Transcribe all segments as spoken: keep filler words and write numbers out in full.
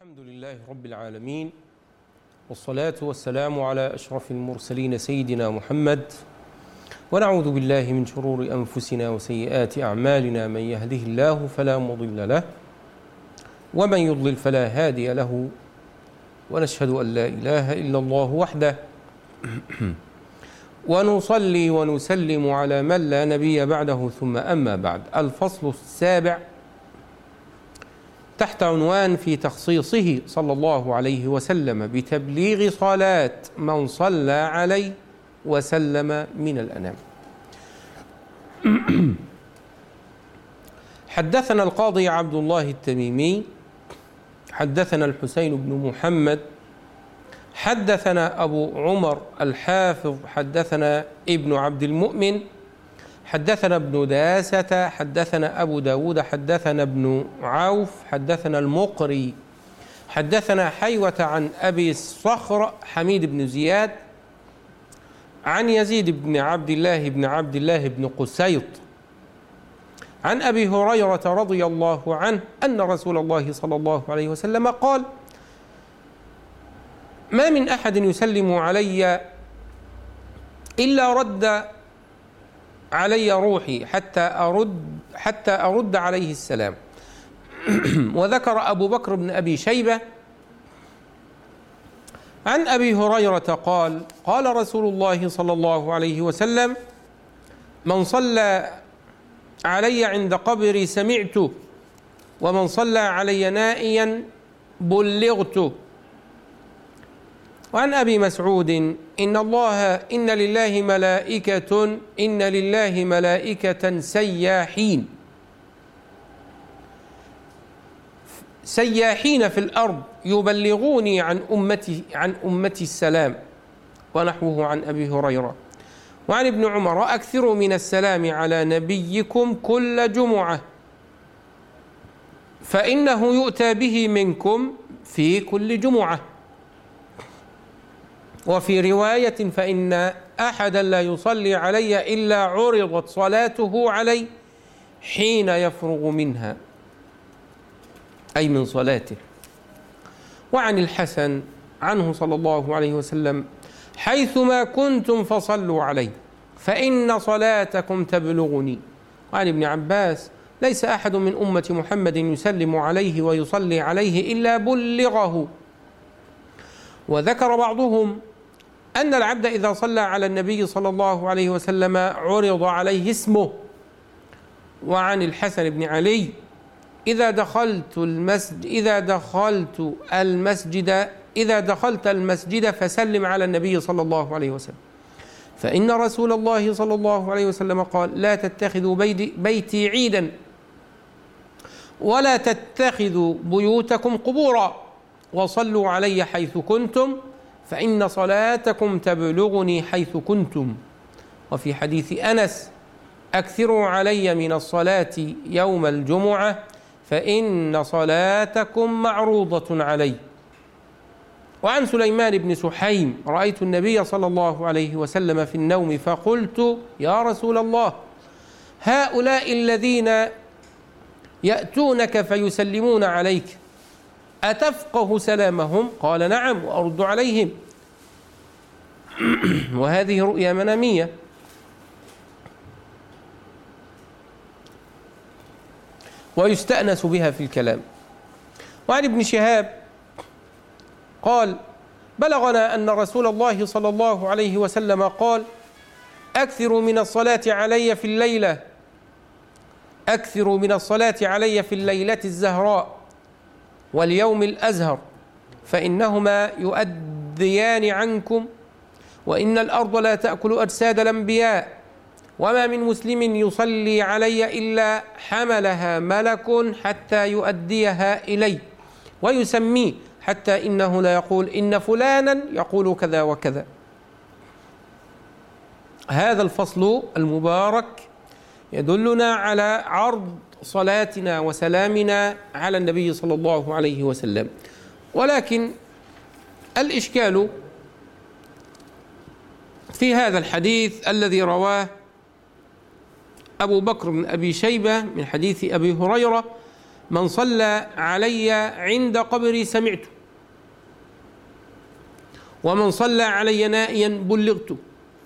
الحمد لله رب العالمين، والصلاة والسلام على أشرف المرسلين سيدنا محمد، ونعوذ بالله من شرور أنفسنا وسيئات أعمالنا. من يهده الله فلا مضل له، ومن يضلل فلا هادي له، ونشهد أن لا إله إلا الله وحده، ونصلي ونسلم على من لا نبي بعده، ثم أما بعد. الفصل السابع تحت عنوان في تخصيصه صلى الله عليه وسلم بتبليغ صلاة من صلى عليه وسلم من الأنام. حدثنا القاضي عبد الله التميمي حدثنا الحسين بن محمد حدثنا أبو عمر الحافظ حدثنا ابن عبد المؤمن حدثنا ابن داسة حدثنا أبو داود حدثنا ابن عوف حدثنا المقري حدثنا حيوة عن أبي الصخر حميد بن زياد عن يزيد بن عبد الله بن عبد الله بن قسيط عن أبي هريرة رضي الله عنه أن رسول الله صلى الله عليه وسلم قال: ما من أحد يسلم علي إلا رد علي روحي حتى أرد حتى أرد عليه السلام. وذكر أبو بكر بن أبي شيبة عن أبي هريرة قال: قال رسول الله صلى الله عليه وسلم: من صلى علي عند قبري سمعته، ومن صلى علي نائيا بلغته. وعن أبي مسعود: إن الله إن لله ملائكة إن لله ملائكة سياحين سياحين في الأرض يبلغوني عن أمتي عن أمتي السلام. ونحوه عن أبي هريرة. وعن ابن عمر: أكثروا من السلام على نبيكم كل جمعة، فإنه يؤتى به منكم في كل جمعة. وفي رواية: فإن أحدا لا يصلي علي إلا عرضت صلاته علي حين يفرغ منها، أي من صلاته. وعن الحسن عنه صلى الله عليه وسلم: حيثما كنتم فصلوا علي فإن صلاتكم تبلغني. وعن ابن عباس: ليس أحد من أمة محمد يسلم عليه ويصلي عليه إلا بلغه. وذكر بعضهم أن العبد إذا صلى على النبي صلى الله عليه وسلم عرض عليه اسمه. وعن الحسن بن علي: إذا دخلت المسجد إذا دخلت المسجد إذا دخلت المسجد فسلم على النبي صلى الله عليه وسلم، فإن رسول الله صلى الله عليه وسلم قال: لا تتخذوا بيتي عيدا، ولا تتخذوا بيوتكم قبورا، وصلوا علي حيث كنتم، فإن صلاتكم تبلغني حيث كنتم. وفي حديث أنس: أكثروا علي من الصلاة يوم الجمعة، فإن صلاتكم معروضة علي. وعن سليمان بن سحيم: رأيت النبي صلى الله عليه وسلم في النوم فقلت: يا رسول الله، هؤلاء الذين يأتونك فيسلمون عليك أتفقه سلامهم؟ قال: نعم، وأرد عليهم. وهذه رؤيا منامية. ويستأنس بها في الكلام. وعن ابن شهاب قال: بلغنا أن رسول الله صلى الله عليه وسلم قال: أكثروا من الصلاة علي في الليلة أكثروا من الصلاة علي في الليلة الزهراء واليوم الأزهر، فإنهما يؤديان عنكم، وإن الأرض لا تأكل أجساد الأنبياء، وما من مسلم يصلي علي إلا حملها ملك حتى يؤديها إلي ويسميه، حتى إنه لا يقول إن فلانا يقول كذا وكذا. هذا الفصل المبارك يدلنا على عرض صلاتنا وسلامنا على النبي صلى الله عليه وسلم. ولكن الإشكال في هذا الحديث الذي رواه أبو بكر بن أبي شيبة من حديث أبي هريرة من صلى علي عند قبري سمعته، ومن صلى علي نائيا بلغته.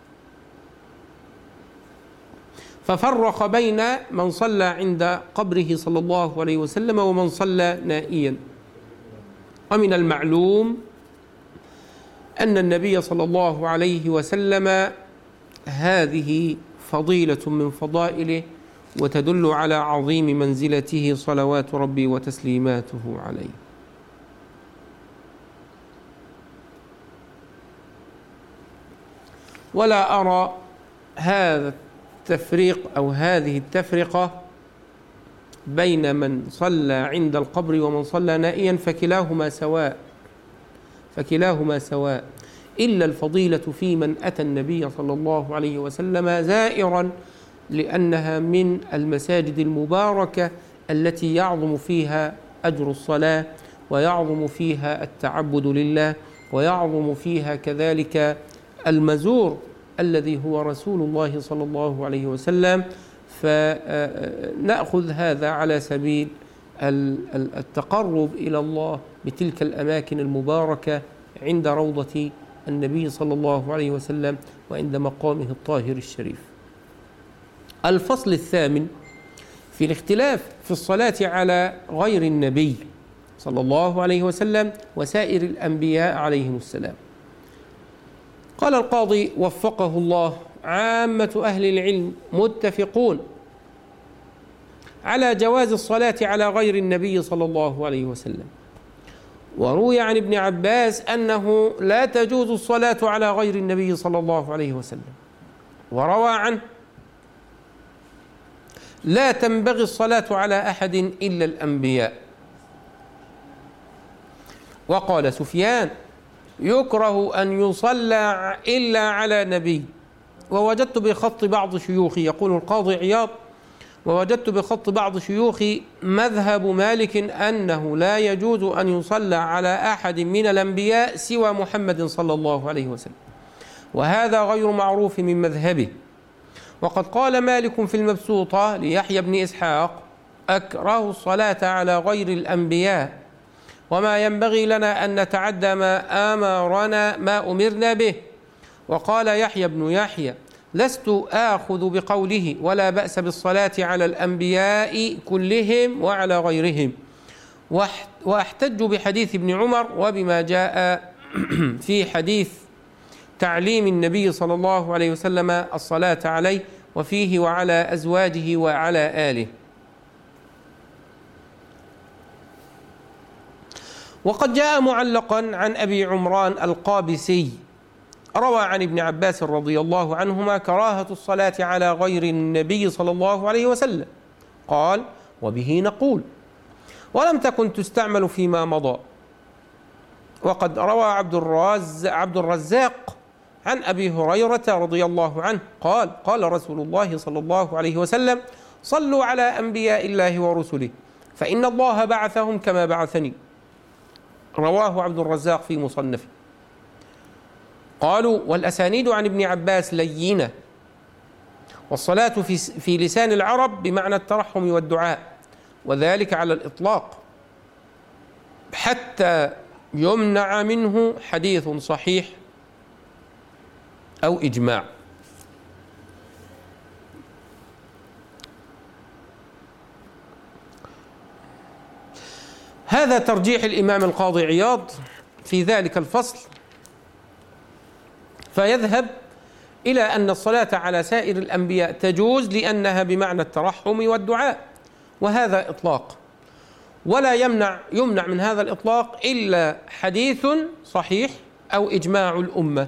ففرق بين من صلى عند قبره صلى الله عليه وسلم ومن صلى نائيا. ومن المعلوم أن النبي صلى الله عليه وسلم هذه فضيلة من فضائله، وتدل على عظيم منزلته صلوات ربي وتسليماته عليه. ولا أرى هذا التفريق أو هذه التفرقة بين من صلى عند القبر ومن صلى نائيا، فكلاهما سواء فكلاهما سواء إلا الفضيلة في من أتى النبي صلى الله عليه وسلم زائرا، لأنها من المساجد المباركة التي يعظم فيها أجر الصلاة، ويعظم فيها التعبد لله، ويعظم فيها كذلك المزور الذي هو رسول الله صلى الله عليه وسلم. فنأخذ هذا على سبيل التقرب إلى الله بتلك الأماكن المباركة عند روضة النبي صلى الله عليه وسلم وعند مقامه الطاهر الشريف. الفصل الثامن في الاختلاف في الصلاة على غير النبي صلى الله عليه وسلم وسائر الأنبياء عليهم السلام. قال القاضي وفقه الله: عامة أهل العلم متفقون على جواز الصلاة على غير النبي صلى الله عليه وسلم. وروي عن ابن عباس أنه لا تجوز الصلاة على غير النبي صلى الله عليه وسلم، وروى عنه: لا تنبغي الصلاة على أحد إلا الأنبياء. وقال سفيان: يكره أن يصلى إلا على نبي. ووجدت بخط بعض شيوخي، يقول القاضي عياض: ووجدت بخط بعض شيوخي مذهب مالك أنه لا يجوز أن يصلى على أحد من الأنبياء سوى محمد صلى الله عليه وسلم، وهذا غير معروف من مذهبه. وقد قال مالك في المبسوطة ليحيى بن إسحاق: أكره الصلاة على غير الأنبياء، وما ينبغي لنا أن نتعدى ما أمرنا ما أمرنا به. وقال يحيى بن يحيى: لست آخذ بقوله ولا بأس بالصلاة على الأنبياء كلهم وعلى غيرهم، وأحتج بحديث ابن عمر وبما جاء في حديث تعليم النبي صلى الله عليه وسلم الصلاة عليه وفيه وعلى أزواجه وعلى آله. وقد جاء معلقا عن أبي عمران القابسي روى عن ابن عباس رضي الله عنهما كراهة الصلاة على غير النبي صلى الله عليه وسلم. قال: وبه نقول، ولم تكن تستعمل فيما مضى. وقد روى عبد الراز عبد الرزاق عن أبي هريرة رضي الله عنه قال: قال رسول الله صلى الله عليه وسلم: صلوا على أنبياء الله ورسله فإن الله بعثهم كما بعثني. رواه عبد الرزاق في مصنفه. قالوا: والأسانيد عن ابن عباس لينة، والصلاة في في لسان العرب بمعنى الترحم والدعاء، وذلك على الإطلاق حتى يمنع منه حديث صحيح أو إجماع. هذا ترجيح الإمام القاضي عياض في ذلك الفصل، فيذهب إلى أن الصلاة على سائر الأنبياء تجوز لأنها بمعنى الترحم والدعاء، وهذا إطلاق، ولا يمنع يمنع من هذا الإطلاق إلا حديث صحيح أو إجماع الأمة.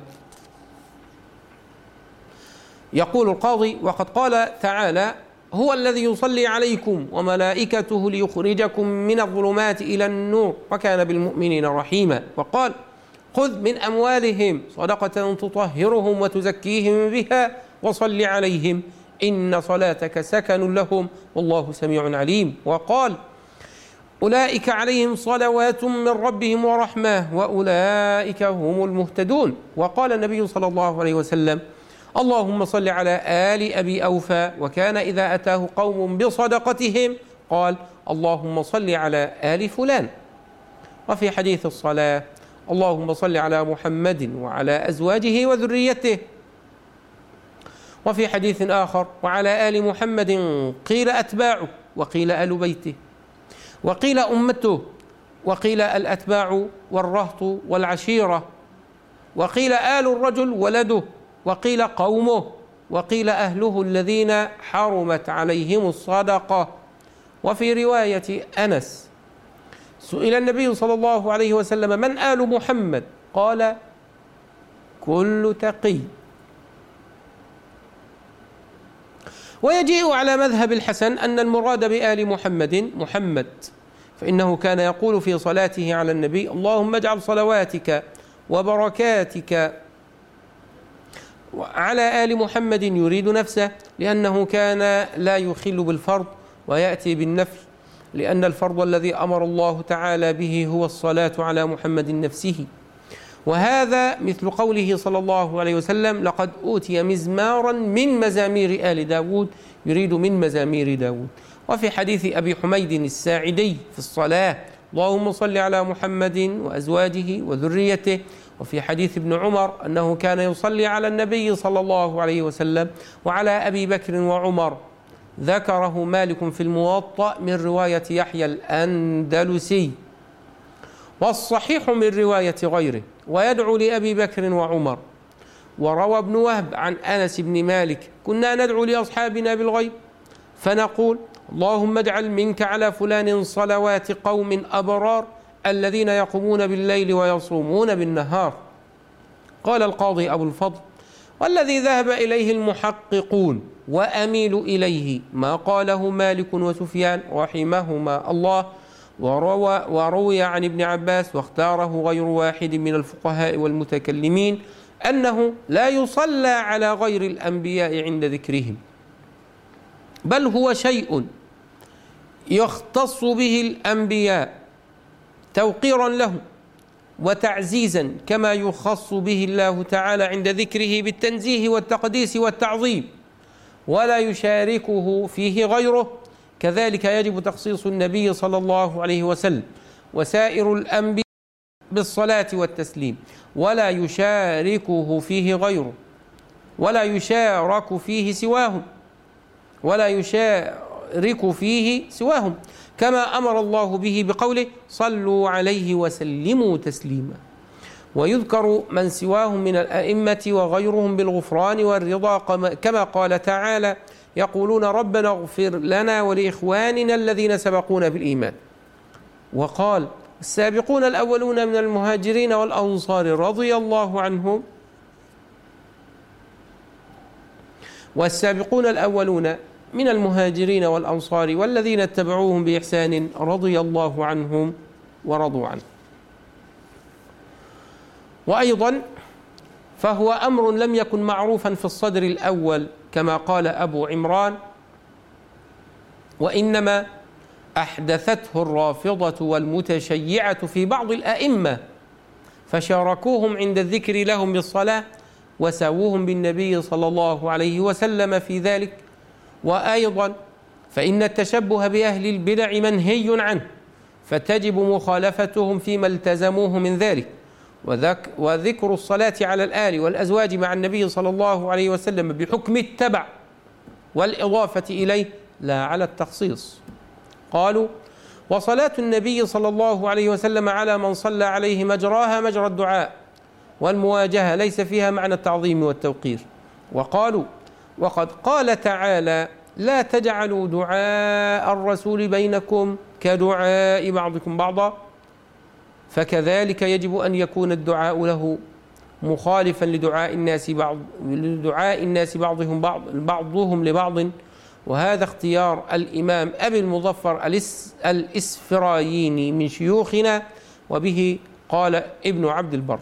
يقول القاضي: وقد قال تعالى: هو الذي يصلي عليكم وملائكته ليخرجكم من الظلمات إلى النور وكان بالمؤمنين رحيما. وقال: خذ من أموالهم صدقة تطهرهم وتزكيهم بها وصل عليهم إن صلاتك سكن لهم والله سميع عليم. وقال: أولئك عليهم صلوات من ربهم ورحمة وأولئك هم المهتدون. وقال النبي صلى الله عليه وسلم: اللهم صل على آل أبي أوفى، وكان إذا أتاه قوم بصدقتهم قال: اللهم صل على آل فلان. وفي حديث الصلاة اللهم صل على محمد وعلى أزواجه وذريته. وفي حديث آخر وعلى آل محمد قيل أتباعه وقيل آل بيته وقيل أمته وقيل الأتباع والرهط والعشيرة وقيل آل الرجل ولده وقيل قومه وقيل أهله الذين حرمت عليهم الصدقة. وفي رواية أنس سئل النبي صلى الله عليه وسلم من آل محمد؟ قال كل تقي. ويجيء على مذهب الحسن أن المراد بآل محمد محمد، فإنه كان يقول في صلاته على النبي اللهم اجعل صلواتك وبركاتك على آل محمد، يريد نفسه لأنه كان لا يخل بالفرض ويأتي بالنفل، لأن الفرض الذي أمر الله تعالى به هو الصلاة على محمد نفسه. وهذا مثل قوله صلى الله عليه وسلم لقد أوتي مزمارا من مزامير آل داود، يريد من مزامير داود. وفي حديث أبي حميد الساعدي في الصلاة اللهم صل على محمد وأزواجه وذريته. وفي حديث ابن عمر أنه كان يصلي على النبي صلى الله عليه وسلم وعلى أبي بكر وعمر، ذكره مالك في الموطأ من رواية يحيى الأندلسي، والصحيح من رواية غيره، ويدعو لأبي بكر وعمر. وروى ابن وهب عن أنس بن مالك كنا ندعو لأصحابنا بالغيب فنقول اللهم اجعل منك على فلان صلوات قوم أبرار الذين يقومون بالليل ويصومون بالنهار. قال القاضي أبو الفضل والذي ذهب إليه المحققون وأميل إليه ما قاله مالك وسفيان رحمهما الله، وروى, وروي عن ابن عباس واختاره غير واحد من الفقهاء والمتكلمين أنه لا يصلى على غير الأنبياء عند ذكرهم، بل هو شيء يختص به الأنبياء توقيرا له وتعزيزا، كما يخص به الله تعالى عند ذكره بالتنزيه والتقديس والتعظيم، ولا يشاركه فيه غيره. كذلك يجب تخصيص النبي صلى الله عليه وسلم وسائر الأنبياء بالصلاة والتسليم، ولا يشاركه فيه غيره، ولا يشارك فيه سواهم ولا يشارك فيه سواهم كما أمر الله به بقوله صلوا عليه وسلموا تسليما. ويذكر من سواهم من الأئمة وغيرهم بالغفران والرضا، كما قال تعالى يقولون ربنا اغفر لنا ولإخواننا الذين سبقونا بالإيمان. وقال السابقون الأولون من المهاجرين والأنصار رضي الله عنهم والسابقون الأولون من المهاجرين والأنصار والذين اتبعوهم بإحسان رضي الله عنهم ورضوا عنه. وأيضا فهو أمر لم يكن معروفا في الصدر الأول كما قال أبو عمران، وإنما أحدثته الرافضة والمتشيعة في بعض الأئمة فشاركوهم عند الذكر لهم بالصلاة وساووهم بالنبي صلى الله عليه وسلم في ذلك. وأيضا فإن التشبه بأهل البدع منهي عنه، فتجب مخالفتهم فيما التزموه من ذلك. وذكر الصلاة على الآل والأزواج مع النبي صلى الله عليه وسلم بحكم التبع والإضافة إليه لا على التخصيص. قالوا وصلاة النبي صلى الله عليه وسلم على من صلى عليه مجراها مجرى الدعاء والمواجهة، ليس فيها معنى التعظيم والتوقير. وقالوا وقد قال تعالى لا تجعلوا دعاء الرسول بينكم كدعاء بعضكم بعضا، فكذلك يجب أن يكون الدعاء له مخالفا لدعاء الناس بعض لدعاء الناس بعضهم بعض بعضهم لبعض. وهذا اختيار الإمام أبي المظفر الإسفرايني من شيوخنا، وبه قال ابن عبد البر.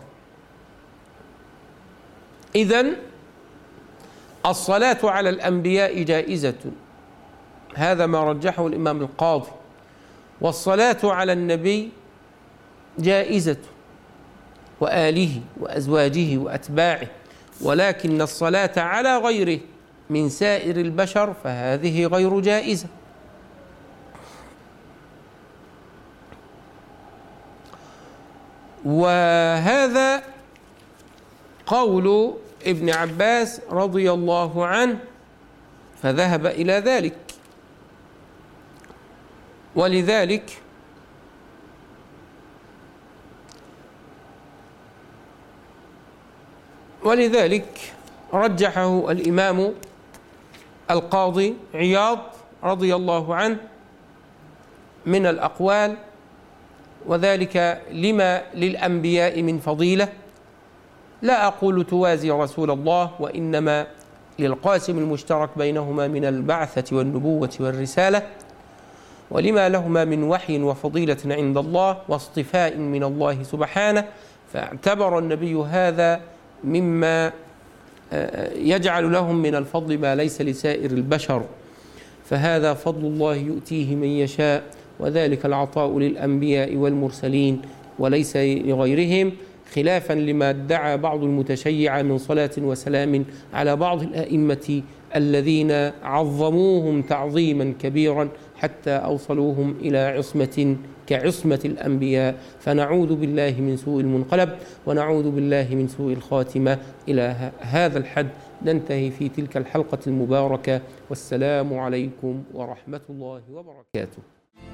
إذن الصلاة على الأنبياء جائزة، هذا ما رجحه الإمام القاضي، والصلاة على النبي جائزة وآله وأزواجه وأتباعه، ولكن الصلاة على غيره من سائر البشر فهذه غير جائزة. وهذا قول ابن عباس رضي الله عنه، فذهب إلى ذلك. ولذلك ولذلك رجحه الإمام القاضي عياض رضي الله عنه من الأقوال، وذلك لما للأنبياء من فضيلة، لا أقول توازي رسول الله، وإنما للقاسم المشترك بينهما من البعثة والنبوة والرسالة، ولما لهما من وحي وفضيلة عند الله واصطفاء من الله سبحانه، فاعتبر النبي هذا مما يجعل لهم من الفضل ما ليس لسائر البشر، فهذا فضل الله يؤتيه من يشاء، وذلك العطاء للأنبياء والمرسلين وليس لغيرهم، خلافا لما ادعى بعض المتشيعة من صلاة وسلام على بعض الأئمة الذين عظموهم تعظيما كبيرا حتى أوصلوهم إلى عصمة كعصمة الأنبياء، فنعوذ بالله من سوء المنقلب، ونعوذ بالله من سوء الخاتمة. إلى هذا الحد ننتهي في تلك الحلقة المباركة، والسلام عليكم ورحمة الله وبركاته.